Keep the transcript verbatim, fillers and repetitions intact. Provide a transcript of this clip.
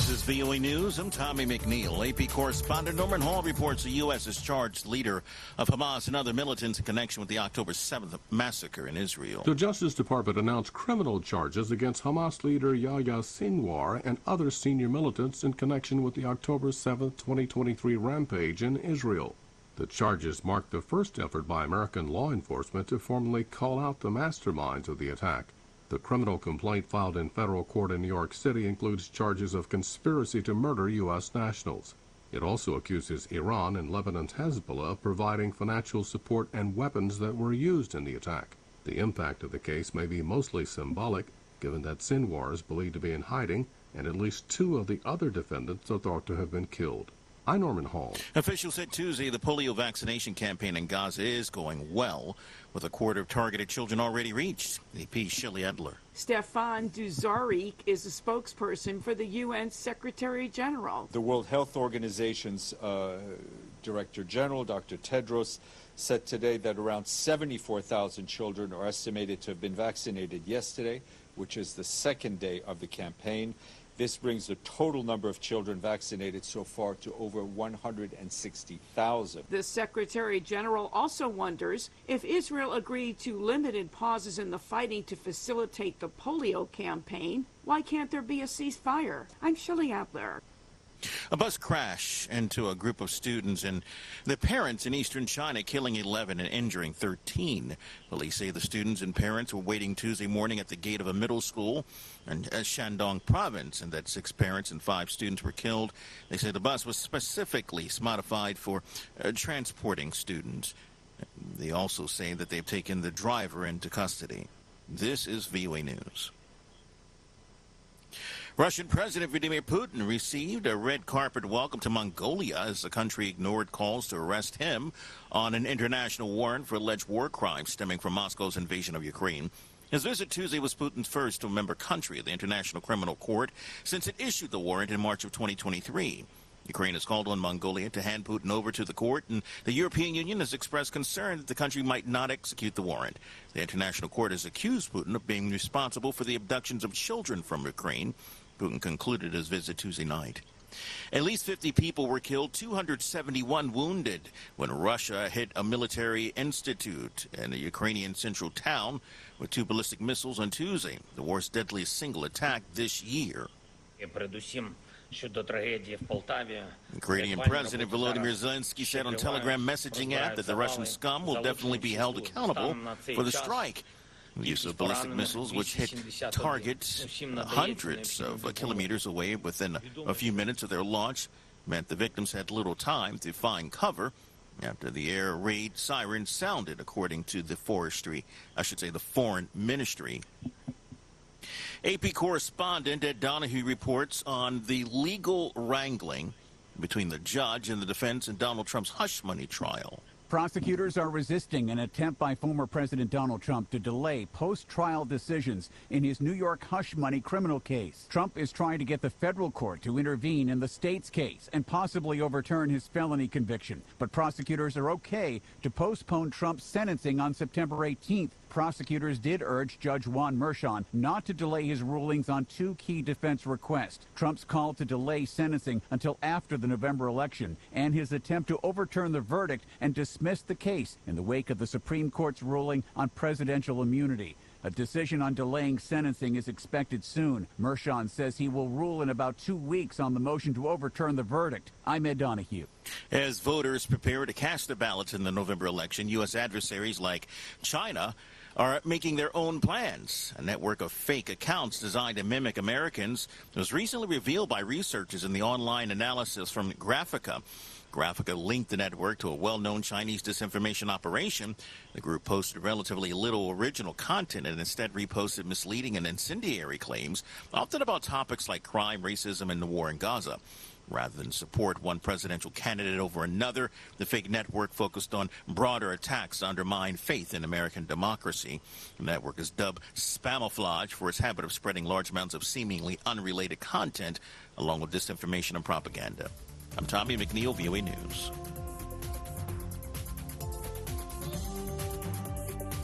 This is V O A News. I'm Tommy McNeil. A P correspondent Norman Hall reports the U S is charged leader of Hamas and other militants in connection with the October seventh massacre in Israel. The Justice Department announced criminal charges against Hamas leader Yahya Sinwar and other senior militants in connection with the October seventh, twenty twenty-three rampage in Israel. The charges mark the first effort by American law enforcement to formally call out the masterminds of the attack. The criminal complaint filed in federal court in New York City includes charges of conspiracy to murder U S nationals. It also accuses Iran and Lebanon's Hezbollah of providing financial support and weapons that were used in the attack. The impact of the case may be mostly symbolic, given that Sinwar is believed to be in hiding, and at least two of the other defendants are thought to have been killed. I'm Norman Hall. Officials said Tuesday the polio vaccination campaign in Gaza is going well, with a quarter of targeted children already reached. A P's Shelley Edler. Stefan Dujarric is a spokesperson for the U N Secretary General. The World Health Organization's uh, Director General, Doctor Tedros, said today that around seventy-four thousand children are estimated to have been vaccinated yesterday, which is the second day of the campaign. This brings the total number of children vaccinated so far to over one hundred sixty thousand. The Secretary General also wonders if Israel agreed to limited pauses in the fighting to facilitate the polio campaign, why can't there be a ceasefire? I'm Shelley Adler. A bus crash into a group of students and the parents in eastern China, killing eleven and injuring thirteen. Police say the students and parents were waiting Tuesday morning at the gate of a middle school in Shandong province, and that six parents and five students were killed. They say the bus was specifically modified for uh, transporting students. They also say that they've taken the driver into custody. This is V O A News. Russian President Vladimir Putin received a red carpet welcome to Mongolia as the country ignored calls to arrest him on an international warrant for alleged war crimes stemming from Moscow's invasion of Ukraine. His visit Tuesday was Putin's first to a member country of the International Criminal Court since it issued the warrant in March of twenty twenty-three. Ukraine has called on Mongolia to hand Putin over to the court, and the European Union has expressed concern that the country might not execute the warrant. The International Court has accused Putin of being responsible for the abductions of children from Ukraine. Putin concluded his visit Tuesday night. At least fifty people were killed, two hundred seventy-one wounded when Russia hit a military institute in a Ukrainian central town with two ballistic missiles on Tuesday, the worst deadliest single attack this year. Ukrainian President Volodymyr Zelensky said on Telegram messaging app that the Russian scum will definitely be held accountable for the strike. The use of ballistic missiles, which hit targets hundreds of kilometers away within a few minutes of their launch, meant the victims had little time to find cover after the air raid sirens sounded, according to the forestry, I should say the Foreign Ministry. A P correspondent Ed Donahue reports on the legal wrangling between the judge and the defense in Donald Trump's hush money trial. Prosecutors are resisting an attempt by former President Donald Trump to delay post-trial decisions in his New York hush money criminal case. Trump is trying to get the federal court to intervene in the state's case and possibly overturn his felony conviction. But prosecutors are okay to postpone Trump's sentencing on September eighteenth. Prosecutors did urge Judge Juan Merchan not to delay his rulings on two key defense requests: Trump's call to delay sentencing until after the November election and his attempt to overturn the verdict and dismiss the case in the wake of the Supreme Court's ruling on presidential immunity. A decision on delaying sentencing is expected soon. Merchan says he will rule in about two weeks on the motion to overturn the verdict. I'm Ed Donahue. As voters prepare to cast their ballots in the November election, U S adversaries like China are making their own plans. A network of fake accounts designed to mimic Americans was recently revealed by researchers in the online analysis from Graphica. Graphica linked the network to a well-known Chinese disinformation operation. The group posted relatively little original content and instead reposted misleading and incendiary claims, often about topics like crime, racism, and the war in Gaza. Rather than support one presidential candidate over another, the fake network focused on broader attacks to undermine faith in American democracy. The network is dubbed Spamouflage for its habit of spreading large amounts of seemingly unrelated content, along with disinformation and propaganda. I'm Tommy McNeil, V O A News.